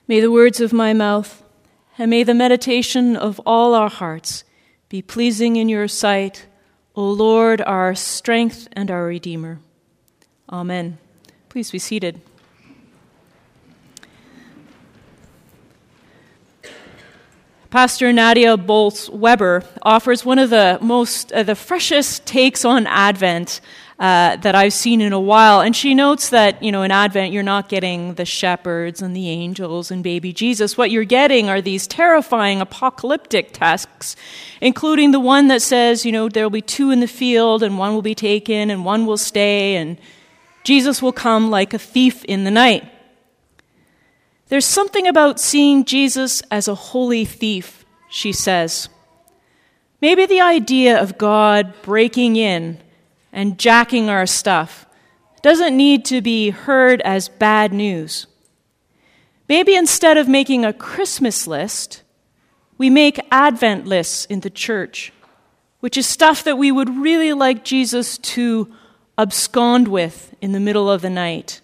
May the words of my mouth and may the meditation of all our hearts be pleasing in your sight, O Lord, our strength and our Redeemer. Amen. Please be seated. Pastor Nadia Bolz-Weber offers one of the freshest takes on Advent that I've seen in a while. And she notes that, in Advent, you're not getting the shepherds and the angels and baby Jesus. What you're getting are these terrifying apocalyptic texts, including the one that says, there'll be two in the field and one will be taken and one will stay and Jesus will come like a thief in the night. There's something about seeing Jesus as a holy thief, she says. Maybe the idea of God breaking in and jacking our stuff doesn't need to be heard as bad news. Maybe instead of making a Christmas list, we make Advent lists in the church, which is stuff that we would really like Jesus to abscond with in the middle of the night.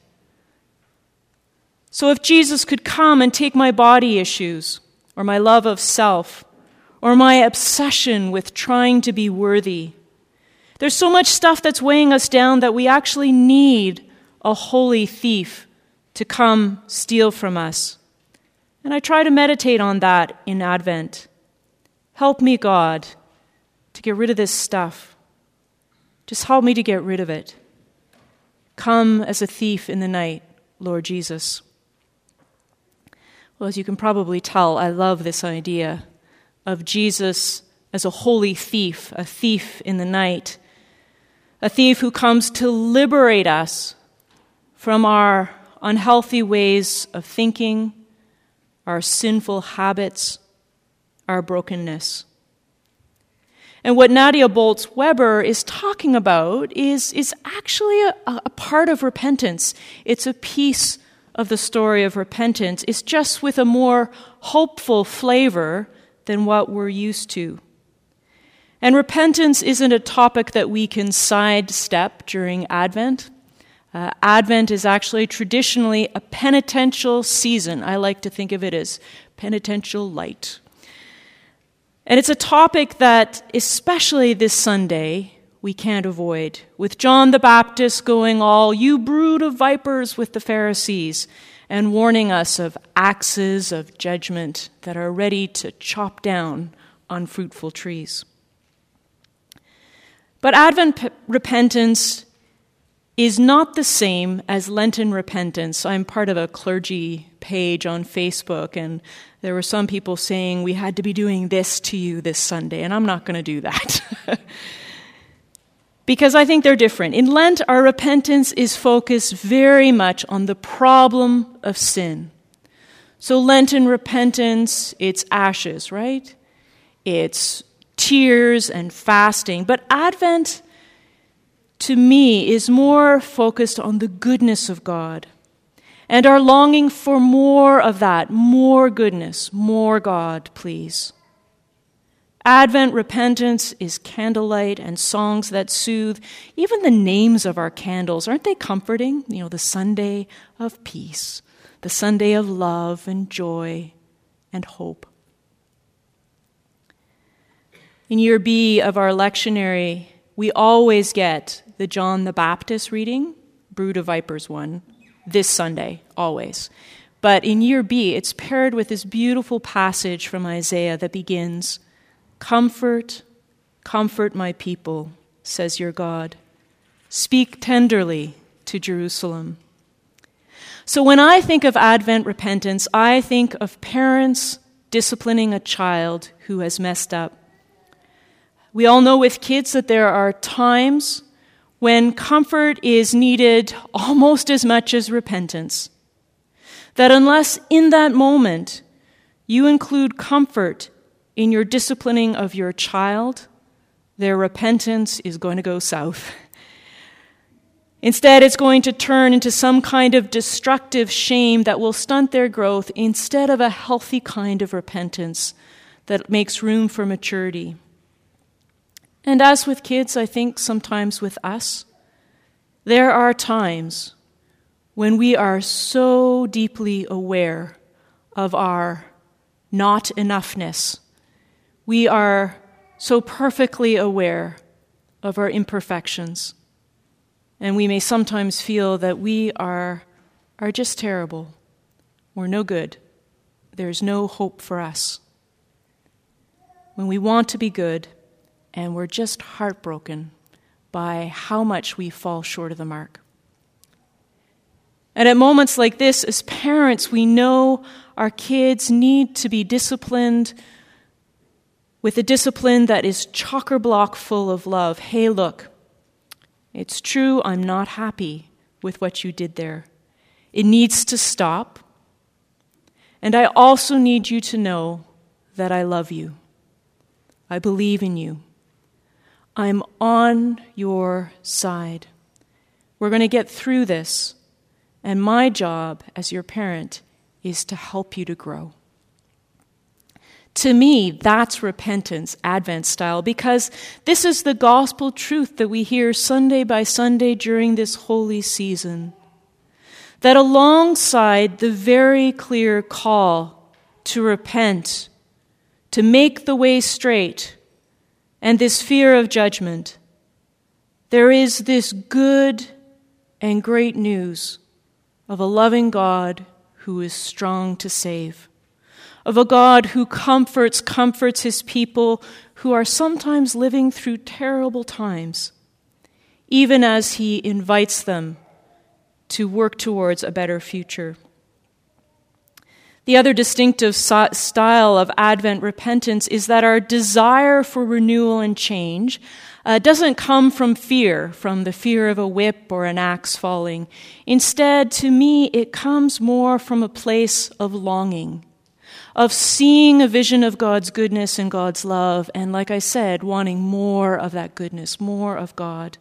So if Jesus could come and take my body issues, or my love of self, or my obsession with trying to be worthy, there's so much stuff that's weighing us down that we actually need a holy thief to come steal from us. And I try to meditate on that in Advent. Help me, God, to get rid of this stuff. Just help me to get rid of it. Come as a thief in the night, Lord Jesus. Well, as you can probably tell, I love this idea of Jesus as a holy thief, a thief in the night, a thief who comes to liberate us from our unhealthy ways of thinking, our sinful habits, our brokenness. And what Nadia Bolz-Weber is talking about is actually a part of repentance. It's a piece of the story of repentance. It's just with a more hopeful flavor than what we're used to. And repentance isn't a topic that we can sidestep during Advent. Advent is actually traditionally a penitential season. I like to think of it as penitential light. And it's a topic that, especially this Sunday, we can't avoid, with John the Baptist going all, "You brood of vipers," with the Pharisees, and warning us of axes of judgment that are ready to chop down unfruitful trees. But Advent repentance is not the same as Lenten repentance. I'm part of a clergy page on Facebook, and there were some people saying we had to be doing this to you this Sunday, and I'm not going to do that. Because I think they're different. In Lent, our repentance is focused very much on the problem of sin. So Lenten repentance, it's ashes, right? It's tears and fasting. But Advent, to me, is more focused on the goodness of God and our longing for more of that, more goodness, more God, please. Advent repentance is candlelight and songs that soothe. Even the names of our candles, aren't they comforting? The Sunday of peace, the Sunday of love and joy and hope. In year B of our lectionary, we always get the John the Baptist reading, Brood of Vipers one, this Sunday, always. But in year B, it's paired with this beautiful passage from Isaiah that begins, "Comfort, comfort my people, says your God. Speak tenderly to Jerusalem." So when I think of Advent repentance, I think of parents disciplining a child who has messed up. We all know with kids that there are times when comfort is needed almost as much as repentance. That unless in that moment you include comfort in your disciplining of your child, their repentance is going to go south. Instead, it's going to turn into some kind of destructive shame that will stunt their growth instead of a healthy kind of repentance that makes room for maturity. And as with kids, I think sometimes with us, there are times when we are so deeply aware of our not enoughness. We are so perfectly aware of our imperfections. And we may sometimes feel that we are just terrible. We're no good. There's no hope for us. When we want to be good, and we're just heartbroken by how much we fall short of the mark. And at moments like this, as parents, we know our kids need to be disciplined with a discipline that is chock-a-block full of love. Hey, look, it's true, I'm not happy with what you did there. It needs to stop. And I also need you to know that I love you. I believe in you. I'm on your side. We're going to get through this. And my job as your parent is to help you to grow. To me, that's repentance, Advent style, because this is the gospel truth that we hear Sunday by Sunday during this holy season. That alongside the very clear call to repent, to make the way straight, and this fear of judgment, there is this good and great news of a loving God who is strong to save, of a God who comforts his people who are sometimes living through terrible times, even as he invites them to work towards a better future. The other distinctive style of Advent repentance is that our desire for renewal and change doesn't come from the fear of a whip or an axe falling. Instead, to me, it comes more from a place of longing, of seeing a vision of God's goodness and God's love, and like I said, wanting more of that goodness, more of God.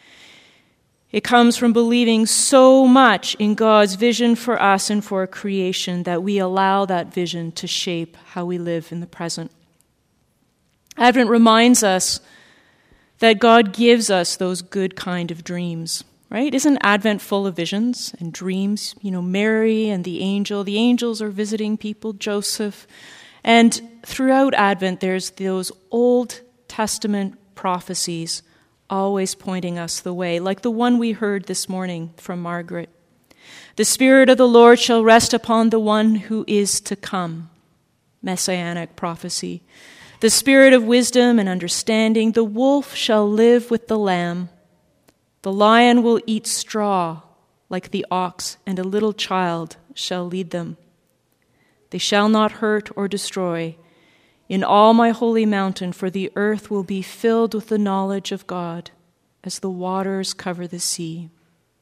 It comes from believing so much in God's vision for us and for creation that we allow that vision to shape how we live in the present. Advent reminds us that God gives us those good kind of dreams, right? Isn't Advent full of visions and dreams? You know, Mary and the angels are visiting people, Joseph. And throughout Advent, there's those Old Testament prophecies always pointing us the way, like the one we heard this morning from Margaret. The Spirit of the Lord shall rest upon the one who is to come. Messianic prophecy. The Spirit of wisdom and understanding. The wolf shall live with the lamb. The lion will eat straw like the ox, and a little child shall lead them. They shall not hurt or destroy in all my holy mountain, for the earth will be filled with the knowledge of God as the waters cover the sea.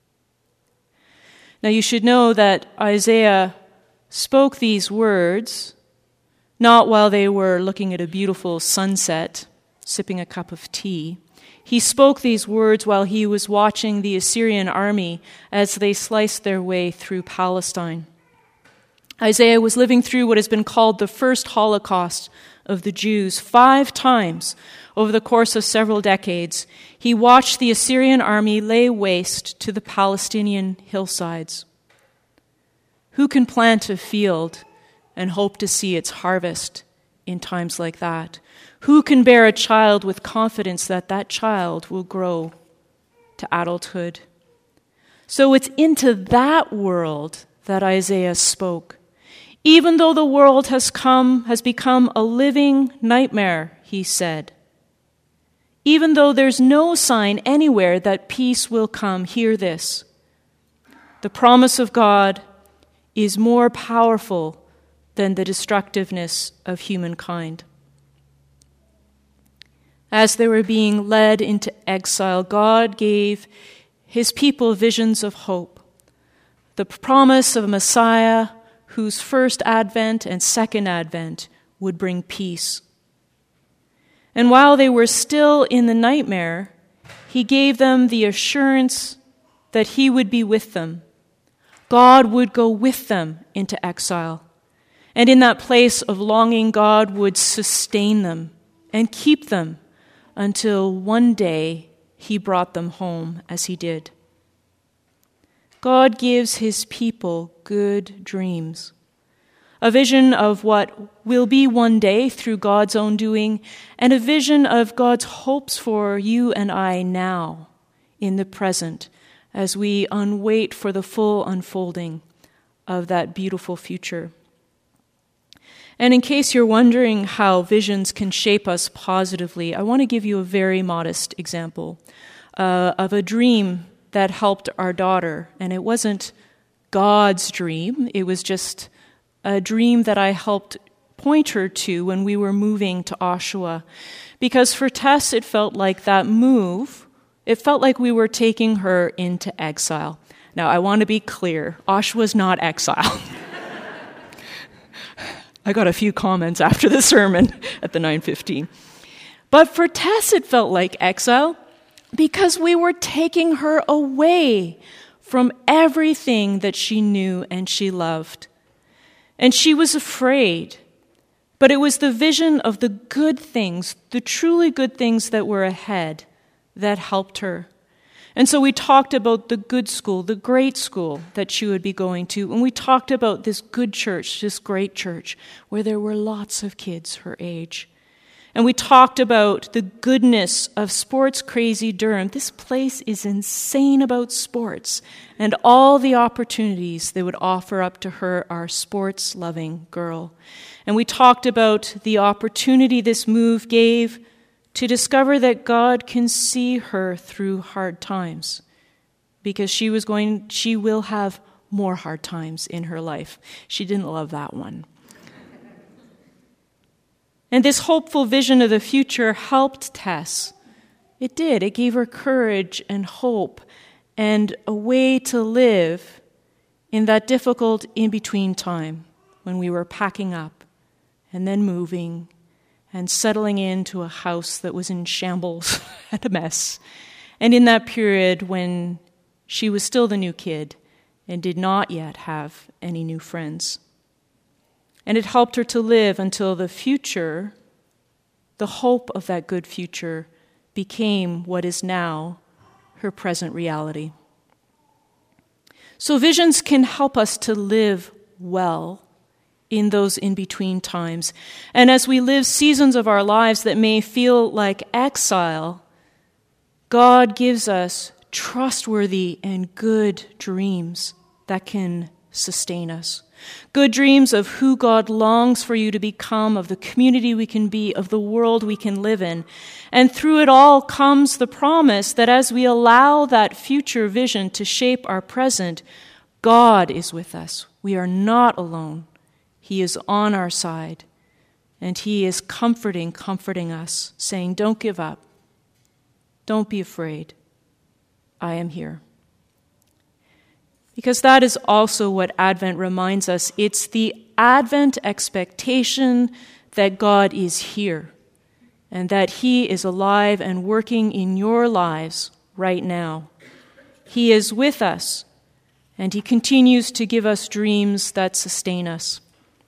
Now you should know that Isaiah spoke these words not while they were looking at a beautiful sunset, sipping a cup of tea. He spoke these words while he was watching the Assyrian army as they sliced their way through Palestine. Isaiah was living through what has been called the first Holocaust of the Jews. 5 times over the course of several decades, he watched the Assyrian army lay waste to the Palestinian hillsides. Who can plant a field and hope to see its harvest in times like that? Who can bear a child with confidence that that child will grow to adulthood? So it's into that world that Isaiah spoke. Even though the world has become a living nightmare, he said. Even though there's no sign anywhere that peace will come, hear this. The promise of God is more powerful than the destructiveness of humankind. As they were being led into exile, God gave his people visions of hope. The promise of a Messiah whose first advent and second advent would bring peace. And while they were still in the nightmare, he gave them the assurance that he would be with them. God would go with them into exile. And in that place of longing, God would sustain them and keep them until one day he brought them home as he did. God gives his people good dreams. a vision of what will be one day through God's own doing, and a vision of God's hopes for you and I now, in the present, as we wait for the full unfolding of that beautiful future. And in case you're wondering how visions can shape us positively, I want to give you a very modest example of a dream that helped our daughter. And it wasn't God's dream, it was just a dream that I helped point her to when we were moving to Oshawa. Because for Tess, it felt like that move, it felt like we were taking her into exile. Now, I want to be clear, Oshawa's not exile. I got a few comments after the sermon at the 9:15. But for Tess, it felt like exile because we were taking her away from everything that she knew and she loved. And she was afraid. But it was the vision of the good things, the truly good things that were ahead, that helped her. And so we talked about the good school, the great school that she would be going to. And we talked about this good church, this great church, where there were lots of kids her age. And we talked about the goodness of Sports Crazy Durham. This place is insane about sports and all the opportunities they would offer up to her, our sports-loving girl. And we talked about the opportunity this move gave to discover that God can see her through hard times, because she will have more hard times in her life. She didn't love that one. And this hopeful vision of the future helped Tess. It did. It gave her courage and hope and a way to live in that difficult in-between time when we were packing up and then moving and settling into a house that was in shambles and a mess. And in that period when she was still the new kid and did not yet have any new friends. And it helped her to live until the future, the hope of that good future, became what is now her present reality. So visions can help us to live well in those in-between times. And as we live seasons of our lives that may feel like exile, God gives us trustworthy and good dreams that can sustain us. Good dreams of who God longs for you to become, of the community we can be, of the world we can live in. And through it all comes the promise that as we allow that future vision to shape our present, God is with us. We are not alone. He is on our side, and He is comforting us, saying, don't give up. Don't be afraid. I am here. Because that is also what Advent reminds us. It's the Advent expectation that God is here and that He is alive and working in your lives right now. He is with us, and He continues to give us dreams that sustain us.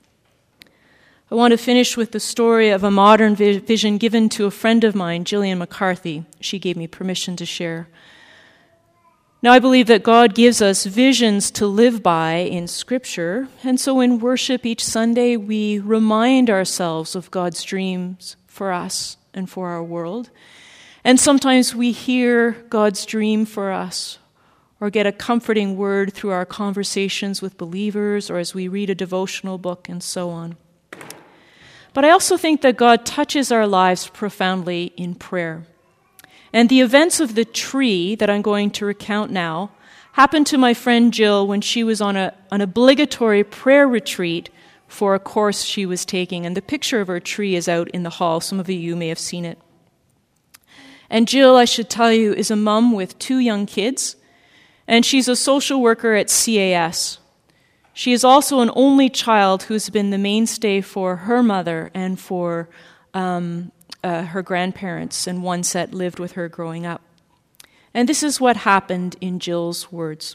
I want to finish with the story of a modern vision given to a friend of mine, Gillian McCarthy. She gave me permission to share. Now, I believe that God gives us visions to live by in Scripture, and so in worship each Sunday, we remind ourselves of God's dreams for us and for our world. And sometimes we hear God's dream for us or get a comforting word through our conversations with believers or as we read a devotional book and so on. But I also think that God touches our lives profoundly in prayer. And the events of the tree that I'm going to recount now happened to my friend Jill when she was on an obligatory prayer retreat for a course she was taking. And the picture of her tree is out in the hall. Some of you may have seen it. And Jill, I should tell you, is a mom with 2 young kids, and she's a social worker at CAS. She is also an only child who's been the mainstay for her mother and for her grandparents and ones that lived with her growing up. And this is what happened in Jill's words.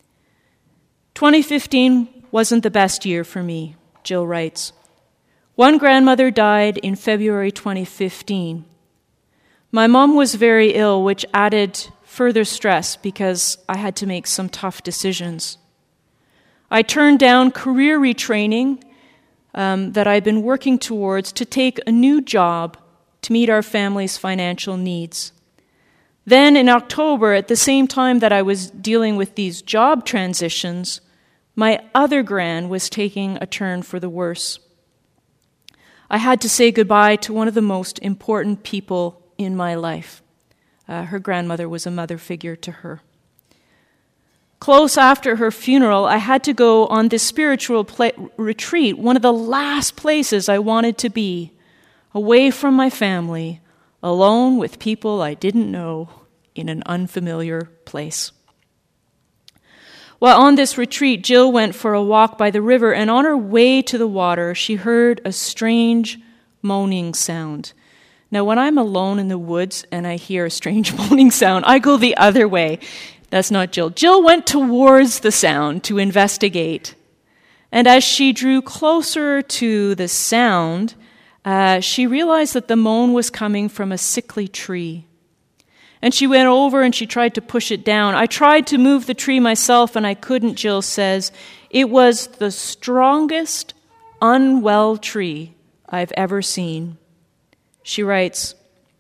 2015 wasn't the best year for me, Jill writes. One grandmother died in February 2015. My mom was very ill, which added further stress because I had to make some tough decisions. I turned down career retraining that I'd been working towards to take a new job to meet our family's financial needs. Then in October, at the same time that I was dealing with these job transitions, my other gran was taking a turn for the worse. I had to say goodbye to one of the most important people in my life. Her grandmother was a mother figure to her. Close after her funeral, I had to go on this spiritual retreat, one of the last places I wanted to be, away from my family, alone with people I didn't know, in an unfamiliar place. While on this retreat, Jill went for a walk by the river, and on her way to the water, she heard a strange moaning sound. Now, when I'm alone in the woods and I hear a strange moaning sound, I go the other way. That's not Jill. Jill went towards the sound to investigate. And as she drew closer to the sound, she realized that the moan was coming from a sickly tree. And she went over and she tried to push it down. I tried to move the tree myself and I couldn't, Jill says. It was the strongest, unwell tree I've ever seen. She writes,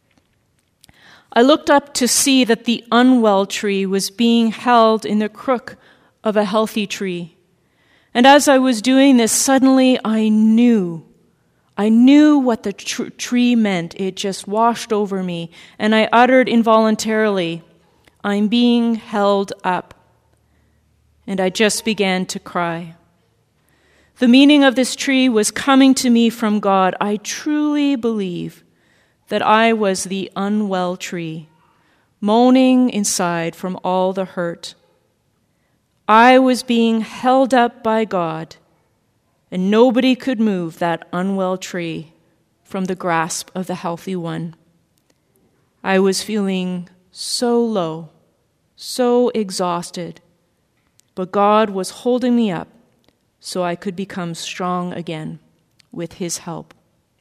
I looked up to see that the unwell tree was being held in the crook of a healthy tree. And as I was doing this, suddenly I knew what the tree meant. It just washed over me. And I uttered involuntarily, I'm being held up. And I just began to cry. The meaning of this tree was coming to me from God. I truly believe that I was the unwell tree, moaning inside from all the hurt. I was being held up by God, and nobody could move that unwell tree from the grasp of the healthy one. I was feeling so low, so exhausted, but God was holding me up so I could become strong again with His help.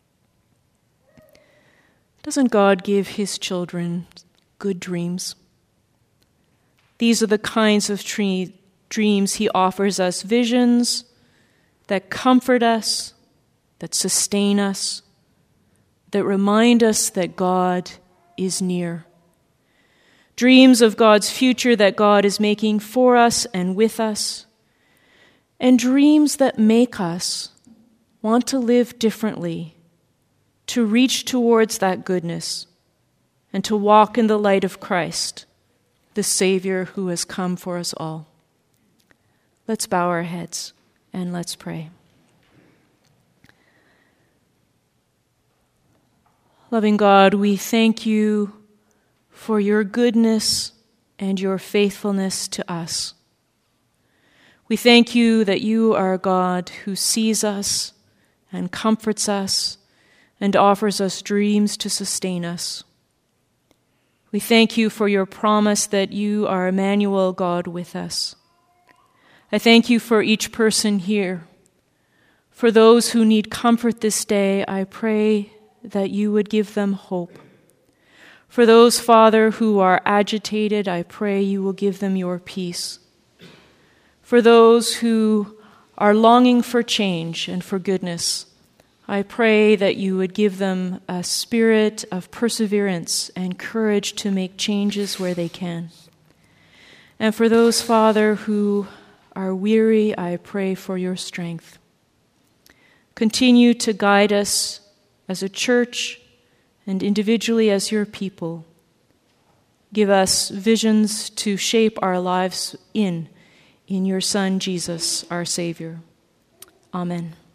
Doesn't God give His children good dreams? These are the kinds of dreams He offers us, visions that comfort us, that sustain us, that remind us that God is near. Dreams of God's future that God is making for us and with us, and dreams that make us want to live differently, to reach towards that goodness, and to walk in the light of Christ, the Savior who has come for us all. Let's bow our heads and let's pray. Loving God, we thank you for your goodness and your faithfulness to us. We thank you that you are a God who sees us and comforts us and offers us dreams to sustain us. We thank you for your promise that you are Emmanuel, God with us. I thank you for each person here. For those who need comfort this day, I pray that you would give them hope. For those, Father, who are agitated, I pray you will give them your peace. For those who are longing for change and for goodness, I pray that you would give them a spirit of perseverance and courage to make changes where they can. And for those, Father, who are weary, I pray for your strength. Continue to guide us as a church and individually as your people. Give us visions to shape our lives in your Son, Jesus, our Savior. Amen.